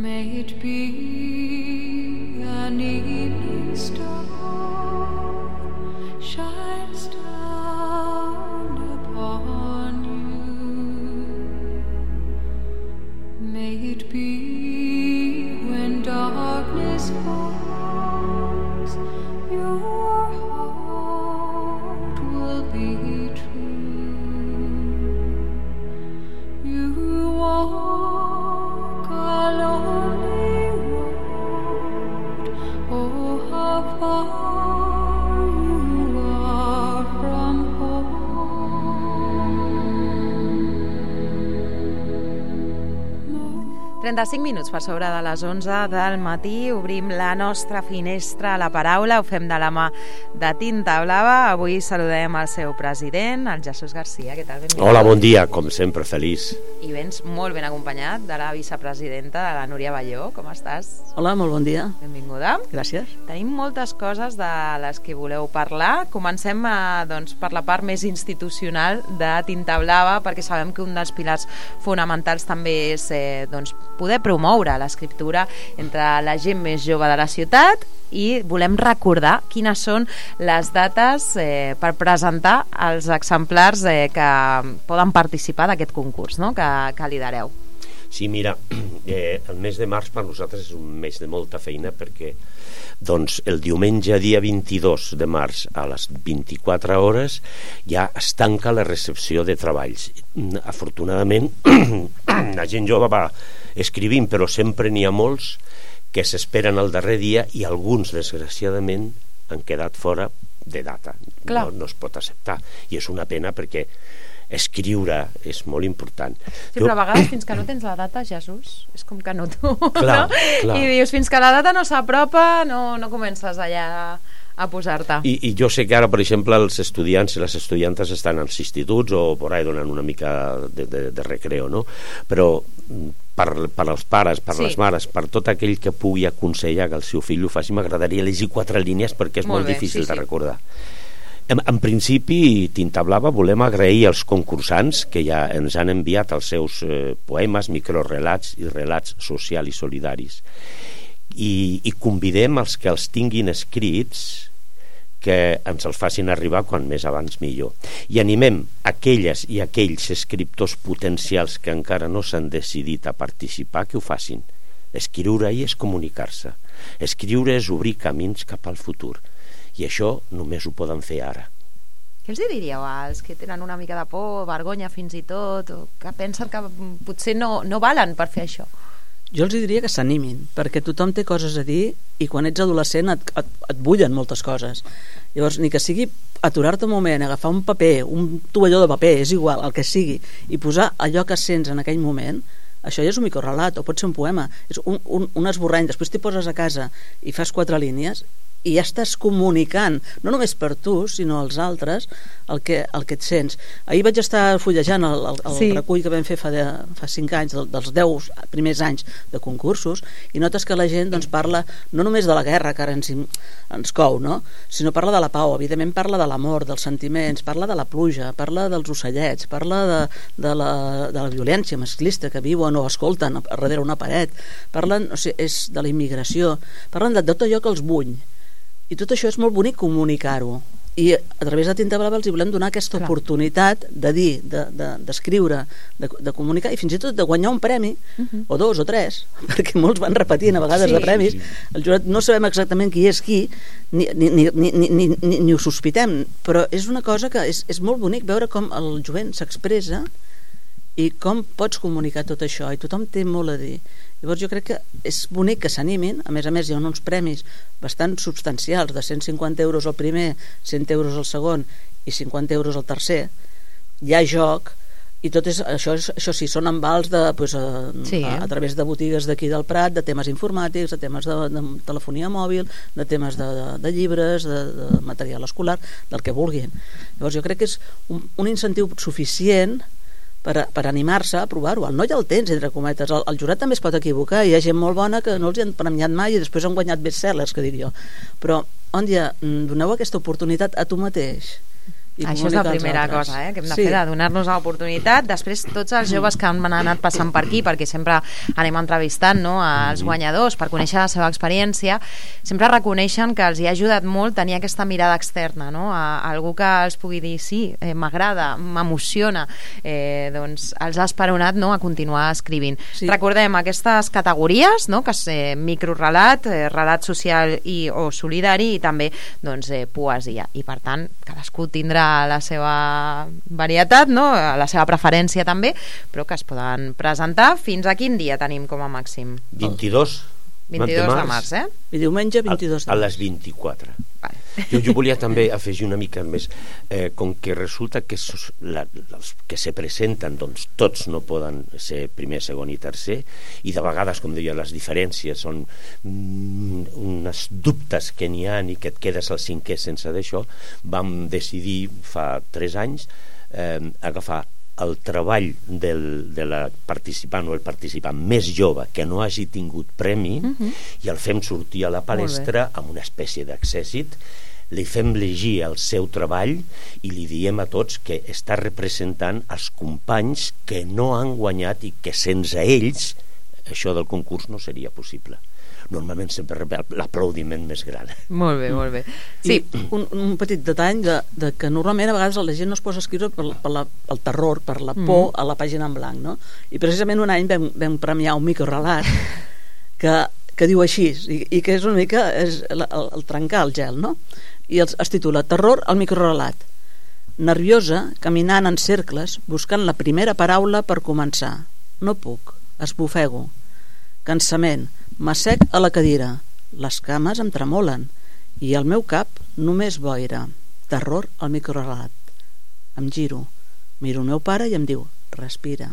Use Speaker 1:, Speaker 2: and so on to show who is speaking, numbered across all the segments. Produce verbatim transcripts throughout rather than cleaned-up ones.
Speaker 1: May it be an evening star shines down upon you. May it be when darkness falls, your heart will be true. You walk a lonely road, oh how far you are from home.
Speaker 2: trenta-cinc minuts per sobre de les onze del matí obrim la nostra finestra a la paraula, ho fem de la mà de Tinta Blava. Avui saludem el seu president, el Jesús Garcia. Què tal? Benvingut.
Speaker 3: Hola, bon dia, com sempre, feliç.
Speaker 2: I vens molt ben acompanyat de la vicepresidenta, de la Núria Balló. Com estàs?
Speaker 4: Hola, molt bon dia.
Speaker 2: Benvinguda.
Speaker 4: Gràcies.
Speaker 2: Tenim moltes coses de les que voleu parlar. Comencem a, doncs, per la part més institucional de Tinta Blava, perquè sabem que un dels pilars fonamentals també és eh, doncs, poder promoure l'escriptura entre la gent més jove de la ciutat, i volem recordar quines són les dates eh, per presentar els exemplars eh, que poden participar d'aquest concurs, no? que, que lidereu.
Speaker 3: Sí, mira, eh, el mes de març per nosaltres és un mes de molta feina, perquè doncs, el diumenge dia vint-i-dos de març a les vint-i-quatre hores ja es tanca la recepció de treballs. Afortunadament la gent jove va escrivint, però sempre n'hi ha molts que s'esperen al darrer dia i alguns, desgraciadament, han quedat fora de data. No, no es pot acceptar, i és una pena, perquè escriure és molt important.
Speaker 2: Sí, però a vegades fins que no tens la data, Jesús, és com que no tu,
Speaker 3: clar,
Speaker 2: no?
Speaker 3: Clar.
Speaker 2: I dius, fins que la data no s'apropa, no, no comences allà a posar-te.
Speaker 3: I, I jo sé que ara, per exemple, els estudiants i les estudiantes estan als instituts o por ahí donant una mica de, de, de recreo, no? Però per, per als pares, per sí. les mares, per tot aquell que pugui aconsellar que el seu fill ho faci, m'agradaria llegir quatre línies, perquè és molt, molt bé, difícil sí, de sí. recordar. En, en principi, Tinta Blava, volem agrair als concursants que ja ens han enviat els seus eh, poemes, microrelats i relats socials i solidaris. I, i convidem els que els tinguin escrits que ens els facin arribar quan més abans millor. I animem aquelles i aquells escriptors potencials que encara no s'han decidit a participar, que ho facin. Escriure és comunicar-se. Escriure és obrir camins cap al futur. I això només ho poden fer ara.
Speaker 2: Què els diríeu als que tenen una mica de por, vergonya fins i tot, o que pensen que potser no, no valen per fer això?
Speaker 4: Jo els diria que s'animin, perquè tothom té coses a dir i quan ets adolescent et, et, et bullen moltes coses. Llavors, ni que sigui aturar-te un moment, agafar un paper, un tovalló de paper, és igual, el que sigui, i posar allò que sents en aquell moment, això ja és un microrelat, o pot ser un poema, és un, un, un esborrany, després t'hi poses a casa i fas quatre línies i ja estàs comunicant, no només per tu, sinó als altres, el que, el que et sents. Ahir vaig estar fullejant el, el, el sí. recull que vam fer fa, de, fa cinc anys, dels deu primers anys de concursos, i notes que la gent doncs, parla no només de la guerra, que ara ens, ens cou, no? Sinó parla de la pau, evidentment parla de l'amor, dels sentiments, parla de la pluja, parla dels ocellets, parla de, de, la, de la violència masclista que viuen o escolten a darrere una paret, parlen, o sigui, és de la immigració, parlen de tot allò que els bull. I tot això és molt bonic comunicar-ho, i a través de Tinta Blava els hi volem donar aquesta Clar. oportunitat de dir, d'escriure, de, de, de comunicar i fins i tot de guanyar un premi, uh-huh. o dos o tres, perquè molts van repetint a vegades sí, de premis, sí, sí. El jurat no sabem exactament qui és qui, ni, ni, ni, ni, ni, ni, ni ho sospitem, però és una cosa que és, és molt bonic veure com el jovent s'expressa i com pots comunicar tot això, i tothom té molt a dir. Llavors jo crec que és bonic que s'animin, a més a més hi ha uns premis bastant substancials, de cent cinquanta euros al primer, cent euros al segon i cinquanta euros al tercer. Hi ha joc, i tot és, això, això sí, són envals de, pues, a, sí, eh? a, a través de botigues d'aquí del Prat, de temes informàtics, de temes de, de telefonia mòbil, de temes de, de, de llibres, de, de material escolar, del que vulguin. Llavors jo crec que és un, un incentiu suficient per, per animar-se a provar-ho. El no ja el tens, entre cometes. El, el jurat també es pot equivocar. Hi ha gent molt bona que no els hi han premiat mai i després han guanyat bestsellers, que dic jo. Però, on ja doneu aquesta oportunitat a tu mateix. I
Speaker 2: això és la
Speaker 4: comunicar als
Speaker 2: primera
Speaker 4: altres.
Speaker 2: cosa, eh, que hem de
Speaker 4: Sí.
Speaker 2: fer, de donar-nos l'oportunitat. Després, tots els joves que han anat passant per aquí, perquè sempre anem entrevistant, no, als guanyadors per conèixer la seva experiència, sempre reconeixen que els hi ha ajudat molt tenir aquesta mirada externa, no? A, a algú que els pugui dir sí, eh, m'agrada, m'emociona, eh, doncs els ha esperonat, no, a continuar escrivint.
Speaker 4: Sí.
Speaker 2: Recordem aquestes categories, no, que és eh, microrelat, eh, relat social i, o solidari, i també doncs, eh, poesia. I per tant, cadascú tindrà la seva varietat, no? La seva preferència també, però que es poden presentar. Fins a quin dia tenim com a màxim?
Speaker 3: vint-i-dos
Speaker 2: vint-i-dos de març, eh?
Speaker 4: I diumenge vint-i-dos de
Speaker 3: a, a
Speaker 4: març.
Speaker 3: les vint-i-quatre.
Speaker 2: Vale.
Speaker 3: Jo, jo volia també afegir una mica més, eh, com que resulta que sos, la, els que se presenten, doncs tots no poden ser primer, segon i tercer, i de vegades, com deia, les diferències són mm, unes dubtes que n'hi ha i que et quedes al cinquè sense d'això. Vam decidir fa tres anys eh, agafar el treball del, de la participant o el participant més jove que no hagi tingut premi uh-huh. i el fem sortir a la palestra amb una espècie d'accèssit, li fem llegir el seu treball i li diem a tots que està representant els companys que no han guanyat i que sense ells això del concurs no seria possible. Normalment sempre rep l'aplaudiment més gran.
Speaker 2: Molt bé, molt bé. Sí.
Speaker 4: I un, un petit detall de, de que normalment a vegades la gent no es posa a escriure per, per la, el terror, per la por mm. a la pàgina en blanc, no? I precisament un any vam, vam premiar un microrelat que, que diu així, i, i que és una mica és el, el, el trencar el gel, no? I es, es titula Terror al microrelat. Nerviosa, caminant en cercles, buscant la primera paraula per començar. No puc, esbufego. Cansament, m'assec a la cadira, les cames em tremolen i al meu cap només boira, terror al microrelat. Em giro, miro el meu pare i em diu, respira.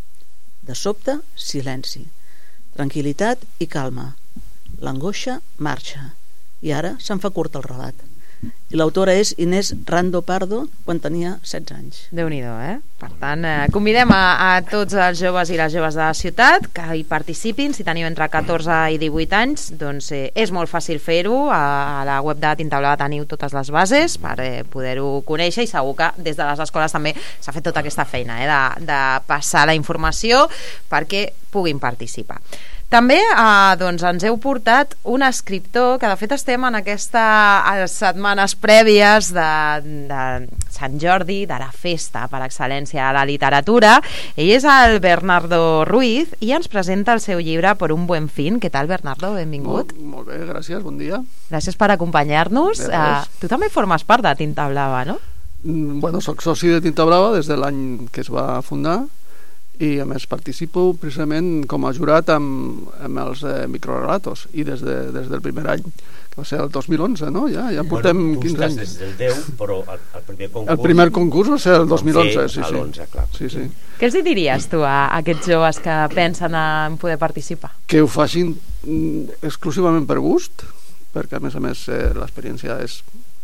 Speaker 4: De sobte, silenci, tranquil·litat i calma. L'angoixa marxa i ara se'n fa curt el relat. I l'autora és Inés Rando Pardo quan tenia setze anys.
Speaker 2: Déu-n'hi-do, eh? Per tant, eh, convidem a, a tots els joves i les joves de la ciutat que hi participin. Si teniu entre catorze i divuit anys, doncs eh, és molt fàcil fer-ho. A, a la web de Tinta Blava teniu totes les bases per eh, poder-ho conèixer, i segur que des de les escoles també s'ha fet tota aquesta feina eh, de, de passar la informació perquè puguin participar. També eh, doncs ens heu portat un escriptor que de fet estem en aquestes setmanes prèvies de, de Sant Jordi, de la festa per excel·lència a la literatura. Ell és el Bernardo Ruiz i ens presenta el seu llibre Per un buen fin. Què tal, Bernardo? Benvingut.
Speaker 5: Molt, molt bé, gràcies, bon dia.
Speaker 2: Gràcies per acompanyar-nos. Uh, tu també formes part de Tinta Blava, no?
Speaker 5: Mm, bueno, soc soci de Tinta Blava des de l'any que es va fundar i a més participo precisament com a jurat amb, amb els eh, microrelatos i des, de, des del primer any, que va ser el dos mil onze, no? Ja, ja portem
Speaker 3: bueno,
Speaker 5: quinze anys.
Speaker 3: Des del deu, però el, el primer concurs...
Speaker 5: El primer concurs va ser el dos mil onze, sí, sí.
Speaker 3: l'onze, clar.
Speaker 5: Sí, sí.
Speaker 2: Què els hi diries tu a, a aquests joves que pensen en poder participar?
Speaker 5: Que ho facin mm, exclusivament per gust, perquè a més a més eh, l'experiència és,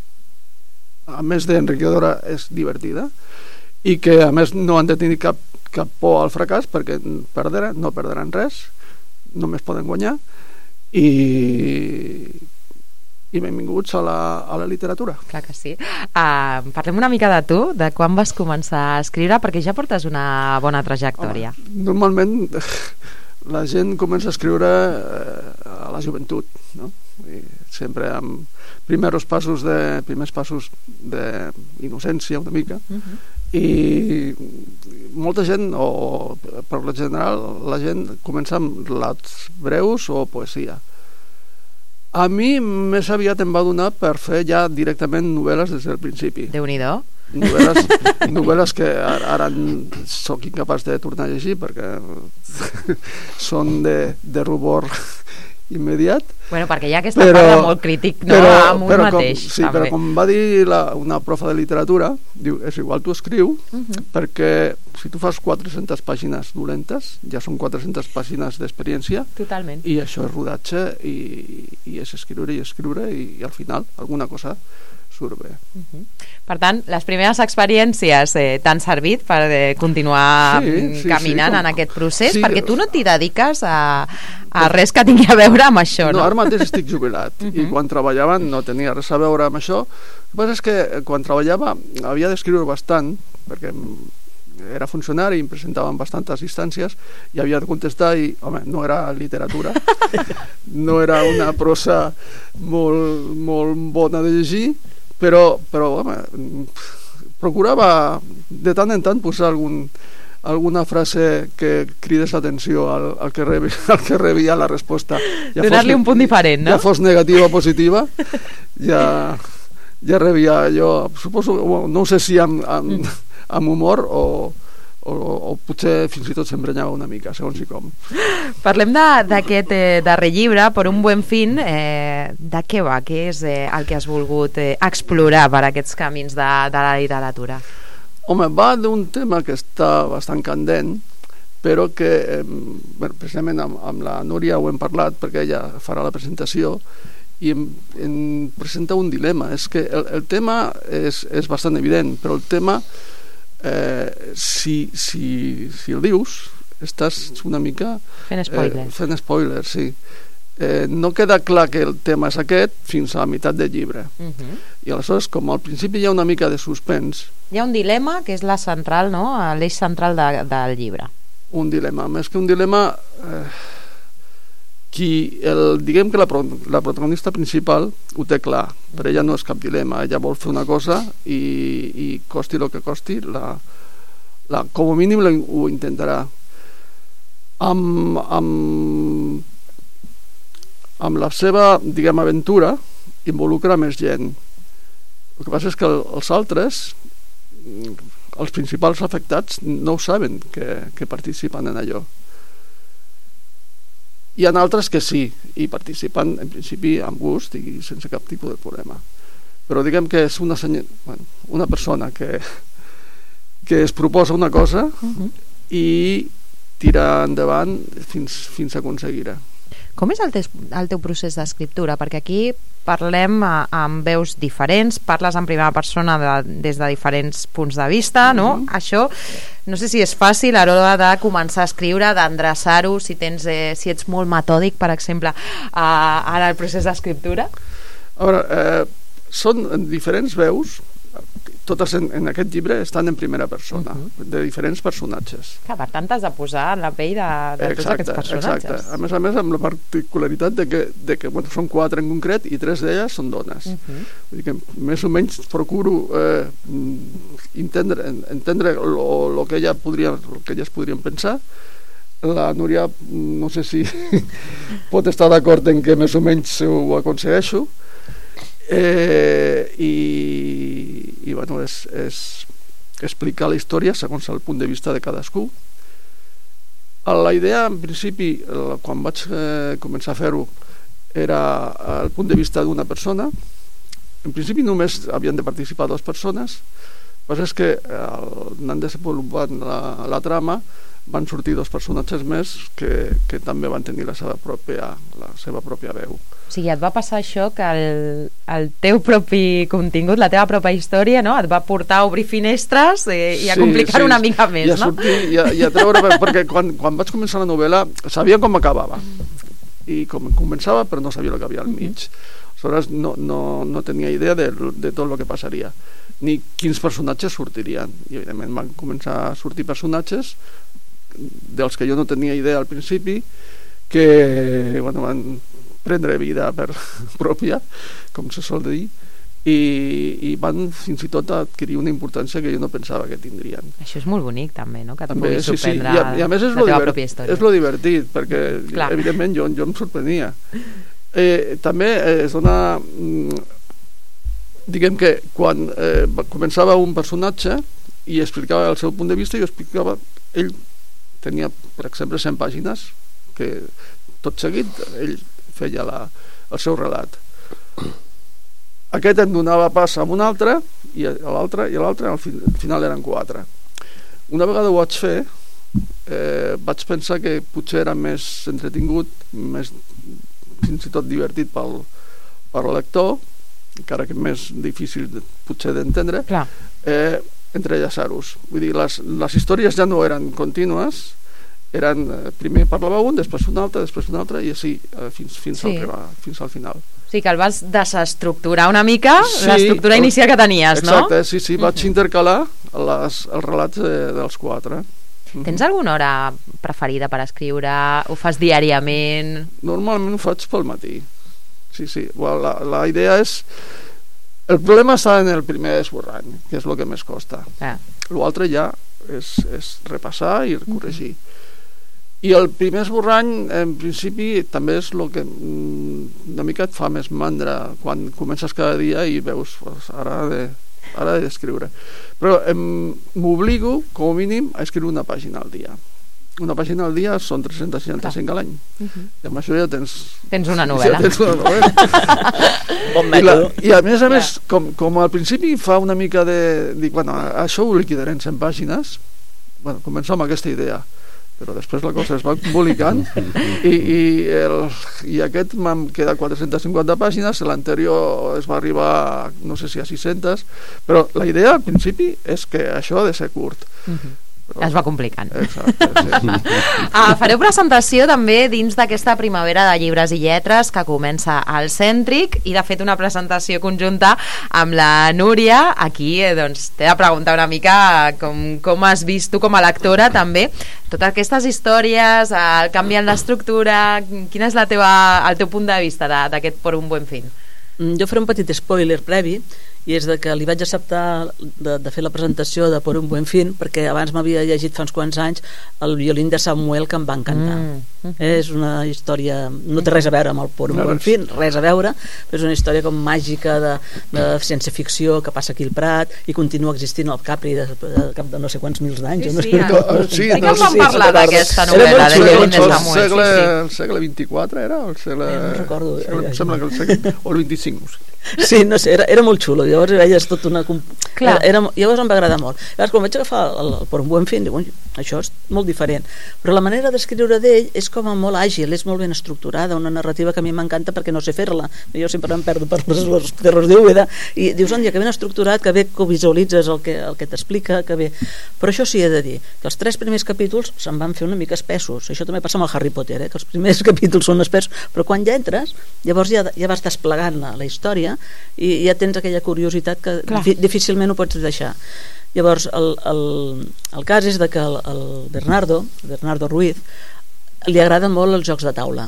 Speaker 5: a més d'enriquidora, és divertida, i que a més no han de tenir cap cap por al fracàs, perquè perdran, no perdran res, només poden guanyar, i, i benvinguts a la, a la literatura.
Speaker 2: Clar que sí. Uh, parlem una mica de tu, de quan vas començar a escriure, perquè ja portes una bona trajectòria.
Speaker 5: Home, normalment la gent comença a escriure eh, a la joventut, no? I sempre amb primers passos de primers passos d'innocència una mica, uh-huh. I molta gent, o per lo general la gent comença amb relats breus o poesia. A mi més aviat em va donar per fer ja directament novel·les des del principi.
Speaker 2: Déu-n'hi-do.
Speaker 5: Novel·les, novel·les que ara, ara sóc incapaç de tornar a llegir perquè són de, de rubor immediat.
Speaker 2: Bueno, perquè hi ha aquesta
Speaker 5: però,
Speaker 2: part de molt crític, no?
Speaker 5: Però,
Speaker 2: amb un
Speaker 5: però
Speaker 2: mateix.
Speaker 5: Com, sí,
Speaker 2: també.
Speaker 5: però com va dir la, una profa de literatura, diu, és igual tu escriu, uh-huh. perquè si tu fas quatre-centes pàgines dolentes, ja són quatre-centes pàgines d'experiència.
Speaker 2: Totalment.
Speaker 5: I això és rodatge, i, i és escriure i escriure, i, i al final alguna cosa surt bé.
Speaker 2: Uh-huh. Per tant, les primeres experiències eh, t'han servit per eh, continuar
Speaker 5: Sí, sí,
Speaker 2: caminant
Speaker 5: sí, com-
Speaker 2: en aquest procés,
Speaker 5: sí,
Speaker 2: perquè tu no t'hi dediques a, a res que tingui a veure amb això,
Speaker 5: No,
Speaker 2: no?
Speaker 5: ara mateix estic jubilat uh -huh. i quan treballava no tenia res a veure amb això. El que passa és que quan treballava havia d'escriure bastant, perquè era funcionari i em presentava en bastantes instàncies i havia de contestar i, home, no era literatura, no era una prosa molt, molt bona de llegir, però, però home, procurava de tant en tant posar algun, alguna frase que cridés l'atenció al, al, que rebi, al que rebia la resposta. Ja
Speaker 2: Donar-li
Speaker 5: fos,
Speaker 2: un punt diferent, no?
Speaker 5: Ja fos negativa o positiva, ja, ja rebia jo, suposo, no sé si amb, amb, amb humor o, o, o potser fins i tot s'emprenyava una mica, segons i com.
Speaker 2: Parlem d'aquest eh, darrer llibre, Per un buen fin. Eh, de què va? Què és eh, el que has volgut eh, explorar per aquests camins de, de la literatura?
Speaker 5: Home, va d'un tema que està bastant candent, però que, eh, bueno, precisament amb, amb la Núria ho hem parlat, perquè ella farà la presentació, i em, em presenta un dilema. És que el, el tema és, és bastant evident, però el tema, eh, si, si, si el dius, estàs una mica...
Speaker 2: Fent spoilers.
Speaker 5: Eh, fent spoilers, sí. Eh, no queda clar que el tema és aquest fins a la meitat del llibre.
Speaker 2: Uh-huh.
Speaker 5: I aleshores, com al principi hi ha una mica de suspens,
Speaker 2: Hi ha un dilema que és la central, no? L'eix central de, del llibre.
Speaker 5: un dilema, més que un dilema, eh, qui el, diguem que la, pro, la protagonista principal ho té clar, per ella no és cap dilema, ella vol fer una cosa i, i costi el que costi, la, la, com a mínim la, ho intentarà. Amb, amb, amb la seva, diguem, aventura involucra més gent. El que passa és que els altres, els principals afectats, no ho saben que, que participen en allò. Hi ha altres que sí, i participen en principi amb gust i sense cap tipus de problema. Però diguem que és una, seny... bueno, una persona que, que es proposa una cosa uh-huh. i tira endavant fins, fins a aconseguir-ho.
Speaker 2: Com és el, te el teu procés d'escriptura? Perquè aquí parlem a, amb veus diferents, parles en primera persona de, des de diferents punts de vista, no? Mm-hmm. Això no sé si és fàcil a l'hora de començar a escriure, d'endreçar-ho, si, tens, eh, si ets molt metòdic, per exemple, a, en el procés d'escriptura.
Speaker 5: A veure, eh, són diferents veus, totes en, en aquest llibre estan en primera persona, uh-huh. de diferents personatges.
Speaker 2: Que per tant t'has de posar en la pell de, de tots aquests personatges.
Speaker 5: Exacte. A més a més, amb la particularitat de que, de que bueno, són quatre en concret i tres d'elles són dones. Uh-huh. Vull dir que més o menys procuro eh, entendre, entendre lo, lo que ella podria, lo que elles podrien pensar. La Núria, no sé si pot estar d'acord en que més o menys ho aconsegueixo. Eh, i, i bueno, és, és explicar la història segons el punt de vista de cadascú. La idea, en principi, quan vaig eh, començar a fer-ho, era el punt de vista d'una persona. En principi només havien de participar dues persones, però és que anant desenvolupant la, la trama van sortir dos personatges més que, que també van tenir la seva pròpia, la seva pròpia veu.
Speaker 2: O sigui, et va passar això que el, el teu propi contingut, la teva pròpia història, no? Et va portar a obrir finestres eh, i a
Speaker 5: sí,
Speaker 2: complicar sí, una mica més,
Speaker 5: i a
Speaker 2: no?
Speaker 5: Sortir, i, a, i a treure, perquè quan, quan vaig començar la novel·la sabia com acabava i com començava però no sabia el que havia al mig. Aleshores no, no, no tenia idea de, de tot el que passaria ni quins personatges sortirien, i evidentment van començar a sortir personatges dels que jo no tenia idea al principi, que bueno, van prendre vida per pròpia, com se sol dir, i, i van fins i tot adquirir una importància que jo no pensava que tindrien.
Speaker 2: Això és molt bonic també, no? Que et
Speaker 5: també,
Speaker 2: puguis
Speaker 5: sí,
Speaker 2: sorprendre
Speaker 5: sí. I, a, i a més és
Speaker 2: la
Speaker 5: lo
Speaker 2: teva
Speaker 5: divert,
Speaker 2: pròpia història.
Speaker 5: és lo divertit, perquè
Speaker 2: Clar.
Speaker 5: evidentment jo, jo em sorprenia. Eh, també es dona... Diguem que quan eh, començava un personatge i explicava el seu punt de vista, jo explicava... Ell tenia, per exemple, cent pàgines que tot seguit ell feia la, el seu relat. Aquest em donava pas a un altre i a l'altre i a l'altre, al, fin, al final eren quatre. Una vegada ho vaig fer, eh, vaig pensar que potser era més entretingut, més fins i tot divertit pel, per al lector, encara que més difícil de, potser d'entendre, eh, entrellaçar-los. Vull dir, les, les històries ja no eren contínues, eren, eh, primer parlava un, després un altre, després un altre, i així, eh, fins, fins,
Speaker 2: sí.
Speaker 5: al, fins al final.
Speaker 2: Sí, que el vas desestructurar una mica,
Speaker 5: sí,
Speaker 2: l'estructura inicial que tenies,
Speaker 5: exacte,
Speaker 2: no?
Speaker 5: Exacte, sí, sí, vaig uh-huh. intercalar les, els relats eh, dels quatre.
Speaker 2: Tens alguna hora preferida per escriure? Ho fas diàriament?
Speaker 5: Normalment ho faig pel matí. Sí, sí. Well, la, la idea és... El problema està en el primer esborrany, que és el que més costa. Ah. L'altre ja és, és repassar i corregir. Mm. I el primer esborrany, en principi, també és el que una mica et fa més mandra quan comences cada dia i veus, pues, ara he de, ara he d'escriure. Però em, m'obligo, com a mínim, a escriure una pàgina al dia. Una pàgina al dia són tres-cents seixanta-cinc a l'any. Uh-huh. I amb això ja tens...
Speaker 2: Tens una novel·la.
Speaker 5: Ja tens una novel·la.
Speaker 4: Bon mètode.
Speaker 5: I, la, I a més a més, com, com al principi fa una mica de... Dic, bueno, això ho liquidaré en cent pàgines. Bueno, començar amb aquesta idea. Però després la cosa es va embolicant i, i, el, i aquest m'han quedat quatre-centes cinquanta pàgines, l'anterior es va arribar no sé si a sis-centes, però la idea al principi és que això ha de ser curt.
Speaker 2: Uh-huh. Però, es va complicant.
Speaker 5: Exacte, sí.
Speaker 2: ah, fareu presentació també dins d'aquesta primavera de llibres i lletres que comença al Cèntric, i de fet una presentació conjunta amb la Núria. Aquí eh, doncs, t'he de preguntar una mica com, com has vist tu com a lectora també totes aquestes històries, el canvi en l'estructura. Quin és la teva, el teu punt de vista d'aquest Por un buen fin?
Speaker 4: Jo faré un petit spoiler previ, i és de que li vaig acceptar de, de fer la presentació de Por un buen fin perquè abans m'havia llegit fa uns quants anys el violín de Samuel, que em va encantar. Mm. Mm-hmm. És una història, no té res a veure amb el Por un no, buen fin, res a veure, però és una història com màgica de, de ciència ficció que passa aquí al Prat i continua existint al Capri de, de, de, de no sé quants mils d'anys.
Speaker 2: Sí,
Speaker 4: no
Speaker 2: sí,
Speaker 4: sé
Speaker 2: no,
Speaker 5: no, sí,
Speaker 2: sí,
Speaker 5: no,
Speaker 2: que vam
Speaker 5: sí,
Speaker 2: parlar
Speaker 5: sí,
Speaker 2: d'aquesta novel·la del violín de Samuel.
Speaker 5: El segle,
Speaker 2: sí, sí.
Speaker 5: el segle vint-i-quatre era? El segle,
Speaker 4: eh, no recordo.
Speaker 5: Segle, em sembla que el segle, o el vint-i-cinc, no sé.
Speaker 4: Sí, no sé, era, era molt xulo. Llavors veies tot una... Era, era, llavors em va agradar molt. Llavors quan vaig agafar el, el Por un buen fin, dic, això és molt diferent. Però la manera d'escriure d'ell és com a molt àgil, és molt ben estructurada, una narrativa que a mi m'encanta perquè no sé fer-la. Jo sempre em perdo per les, les terres d'Úbeda i dius, on dia, que ben estructurat, que bé que visualitzes el que, el que t'explica, que bé... Però això sí he de dir, que els tres primers capítols se'n van fer una mica espessos. Això també passa amb el Harry Potter, eh? Que els primers capítols són espessos, però quan ja entres, llavors ja, ja vas desplegant la, la història i ja tens aquella curiositat que di difícilment ho pots deixar. Llavors el, el, el cas és de que el, el Bernardo Bernardo Ruiz li agraden molt els jocs de taula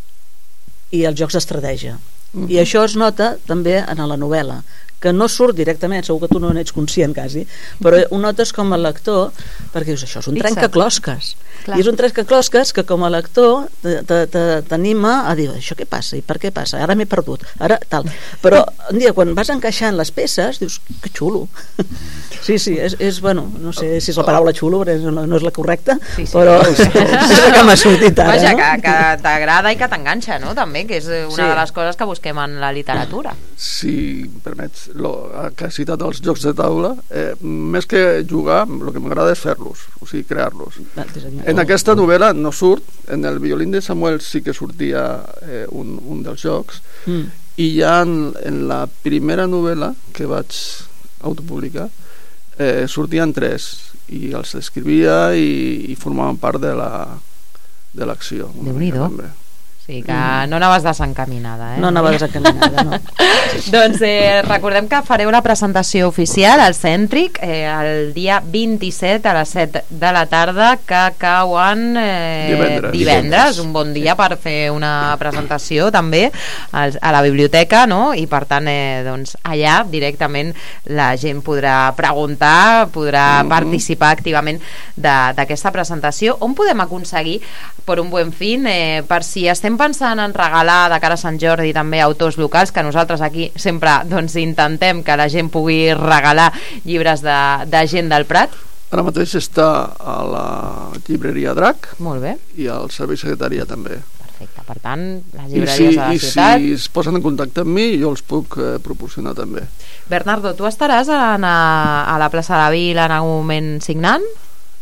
Speaker 4: i els jocs d'estratègia. Uh-huh. I això es nota també en la novel·la, que no surt directament, segur que tu no n'ets conscient quasi, però ho notes com a lector, perquè dius, això és un trencaclosques. Clar. I és un trencaclosques que com a lector t'anima a dir, això què passa i per què passa, ara m'he perdut, ara tal. Però un dia quan vas encaixant les peces dius, que xulo. Sí, sí, és, és bueno, no sé si és la paraula xulo, però no, no és la correcta, sí, sí. Però és la que m'ha sortit ara.
Speaker 2: Vaja,
Speaker 4: no?
Speaker 2: que, que t'agrada i que t'enganxa, no? També, que és una sí. de les coses que busquem en la literatura.
Speaker 5: Si permets, lo, que has citat els jocs de taula, eh, més que jugar, el que m'agrada és fer-los, o sigui, crear-los. En aquesta novel·la no surt, en el violín de Samuel sí que sortia eh, un, un dels jocs, mm. i ja en, en la primera novel·la que vaig autopublicar eh, sortien tres, i els escrivia i, i formaven part de la de l'acció.
Speaker 2: Déu-n'hi-do. Sí, que no anaves desencaminada, eh?
Speaker 4: No anava desencaminada, no.
Speaker 2: Doncs eh, recordem que fareu la presentació oficial al Cèntric eh, el dia vint-i-set a les set de la tarda, que cauen eh,
Speaker 5: divendres.
Speaker 2: divendres, un bon dia per fer una presentació també al, a la biblioteca, no? I per tant eh, doncs, allà directament la gent podrà preguntar, podrà uh-huh. participar activament d'aquesta presentació. On podem aconseguir Por un buen fin, eh, per si estem pensant en regalar de cara a Sant Jordi també autors locals, que nosaltres aquí sempre doncs, intentem que la gent pugui regalar llibres de, de gent del Prat?
Speaker 5: Ara mateix està a la llibreria Drac.
Speaker 2: Molt bé.
Speaker 5: I al servei secretaria també.
Speaker 2: Perfecte, per tant, les llibreries
Speaker 5: si,
Speaker 2: a la ciutat...
Speaker 5: I si es posen en contacte amb mi, jo els puc eh, proporcionar també.
Speaker 2: Bernardo, tu estaràs a, a, a la plaça de la Vila en algun moment signant?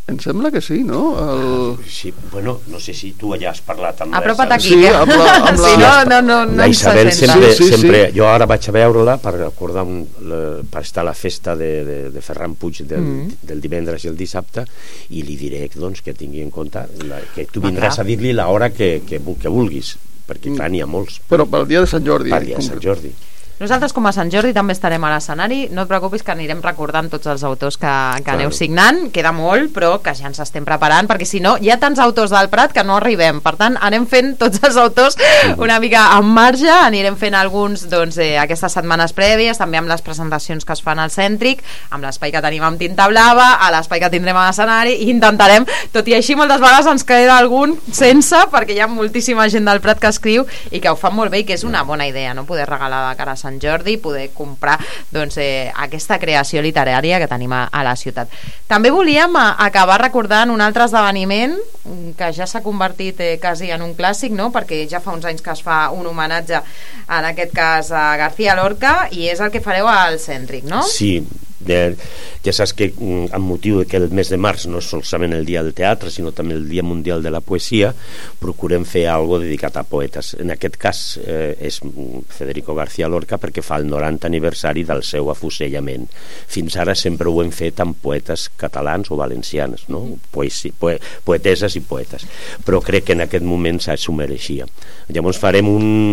Speaker 5: Em sembla que sí, no? El...
Speaker 3: Sí, bueno, no sé si tu allà has parlat amb
Speaker 2: Apropa't
Speaker 3: la
Speaker 2: aquí,
Speaker 5: Sí,
Speaker 2: eh?
Speaker 5: amb la- amb la-
Speaker 2: Si no, no, no, no
Speaker 3: la
Speaker 2: ens se
Speaker 3: Isabel
Speaker 2: senta.
Speaker 3: sempre,
Speaker 5: Sí, sí,
Speaker 3: sempre
Speaker 5: sí.
Speaker 3: jo ara vaig a veure-la per recordar un, la, per estar a la festa de, de, de Ferran Puig del,
Speaker 2: Mm.
Speaker 3: del divendres i el dissabte, i li diré doncs, que tingui en compte la, que tu
Speaker 2: Ah,
Speaker 3: vindràs
Speaker 2: clar.
Speaker 3: a dir-li l'hora que, que, que vulguis, perquè clar, n'hi ha molts
Speaker 5: Però pel dia de Sant Jordi.
Speaker 3: per dia de Sant Jordi.
Speaker 2: Nosaltres com a Sant Jordi també estarem a l'escenari, no et preocupis que anirem recordant tots els autors que, que
Speaker 3: Claro.
Speaker 2: aneu signant, queda molt però que ja ens estem preparant perquè si no hi ha tants autors del Prat que no arribem, per tant anem fent tots els autors una mica en marge, anirem fent alguns doncs, eh, aquestes setmanes prèvies, també amb les presentacions que es fan al Cèntric, amb l'espai que tenim amb Tinta Blava, a l'espai que tindrem a l'escenari, i intentarem, tot i així moltes vegades ens queda algun sense, perquè hi ha moltíssima gent del Prat que escriu i que ho fan molt bé i que és una bona idea, no poder regalar de cara a Sant Jordi, poder comprar doncs, eh, aquesta creació literària que tenim a, a la ciutat. També volíem a, acabar recordant un altre esdeveniment que ja s'ha convertit eh, quasi en un clàssic, no? Perquè ja fa uns anys que es fa un homenatge en aquest cas a García Lorca i és el que fareu al Cèntric, no?
Speaker 3: Sí, de, ja saps que mm, amb motiu de que el mes de març no és solament el dia del teatre sinó també el dia mundial de la poesia, procurem fer algo dedicat a poetes. En aquest cas eh, és Federico García Lorca perquè fa el noranta aniversari del seu afusellament. Fins ara sempre ho hem fet amb poetes catalans o valencians, no? Poesi, poe, poeteses i poetes, però crec que en aquest moment s'ho mereixia. Llavors farem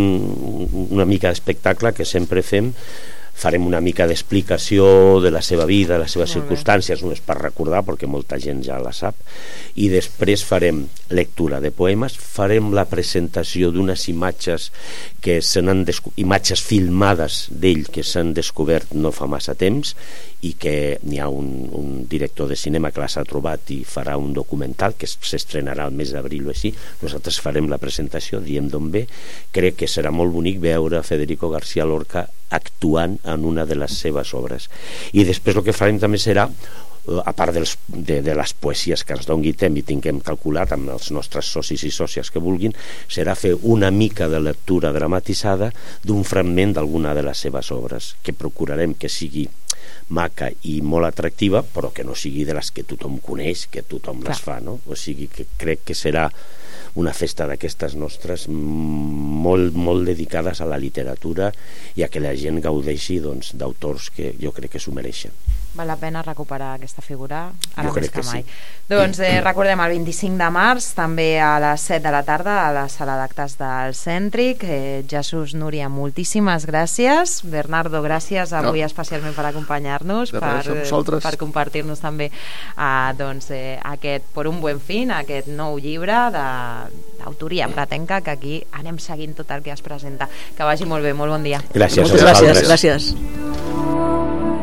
Speaker 3: un, una mica d'espectacle que sempre fem, farem una mica d'explicació de la seva vida, de les seves circumstàncies, només per recordar, perquè molta gent ja la sap, i després farem lectura de poemes, farem la presentació d'unes imatges que se n'han desco- imatges filmades d'ell que s'han descobert no fa massa temps i que n'hi ha un, un director de cinema que les ha trobat i farà un documental que s'estrenarà el mes d'abril o així. Nosaltres farem la presentació, diem d'on ve. Crec que serà molt bonic veure Federico García Lorca actuant en una de les seves obres. I després el que farem també serà, a part dels, de, de les poesies que ens doni temps i tinguem calculat amb els nostres socis i sòcies que vulguin, serà fer una mica de lectura dramatitzada d'un fragment d'alguna de les seves obres, que procurarem que sigui maca i molt atractiva, però que no sigui de les que tothom coneix, que tothom les fa, no? O sigui que crec que serà una festa d'aquestes nostres molt, molt dedicades a la literatura i a que la gent gaudeixi doncs, d'autors que jo crec que s'ho mereixen.
Speaker 2: Val la pena recuperar aquesta figura ara
Speaker 3: Jo
Speaker 2: més
Speaker 3: crec
Speaker 2: que
Speaker 3: que
Speaker 2: mai.
Speaker 3: sí.
Speaker 2: Doncs eh, recordem el vint-i-cinc de març, també a les set de la tarda a la sala d'actes del Cèntric. eh, Jesús, Núria, moltíssimes gràcies. Bernardo, gràcies avui
Speaker 5: No.
Speaker 2: especialment per acompanyar-nos,
Speaker 5: De
Speaker 2: per,
Speaker 5: res, a vosaltres.
Speaker 2: per compartir-nos també eh, doncs, eh, aquest Por un buen fin, aquest nou llibre de- d'autoria pratenca, que aquí anem seguint tot el que es presenta. Que vagi molt bé, molt bon dia.
Speaker 3: Gràcies
Speaker 4: Moltes
Speaker 3: a
Speaker 4: gràcies,
Speaker 3: vosaltres.
Speaker 4: gràcies.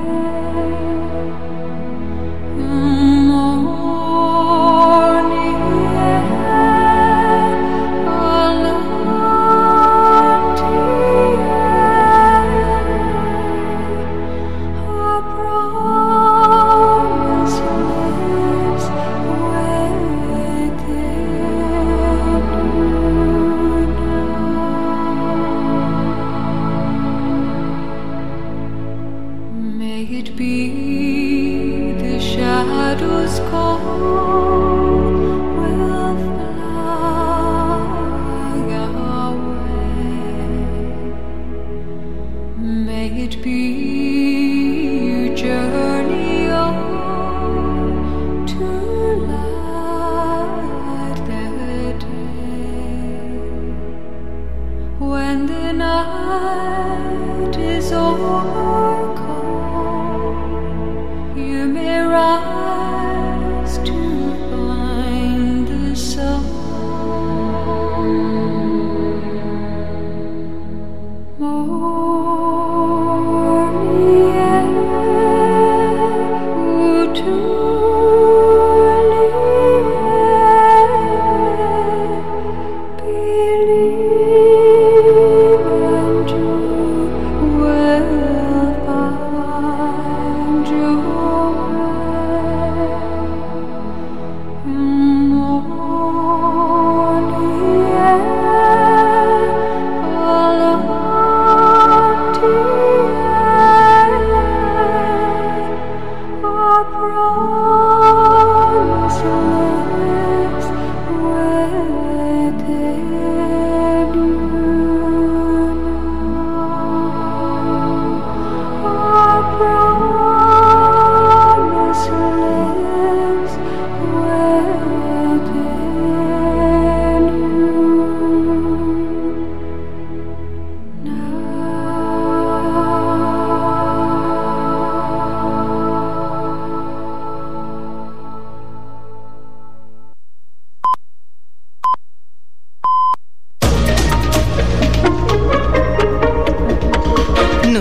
Speaker 1: May it be the shadows call will fly away. May it be you journey on to light the day. When the night is overcome, you may rise to find the sun. Morning air, believe and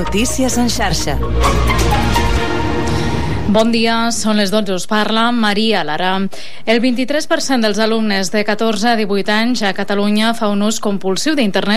Speaker 6: Notícies en xarxa.
Speaker 7: Bon dia, són les dotze, us parla Maria Lara. El vint-i-tres per cent dels alumnes de catorze a divuit anys a Catalunya fa un ús compulsiu d'internet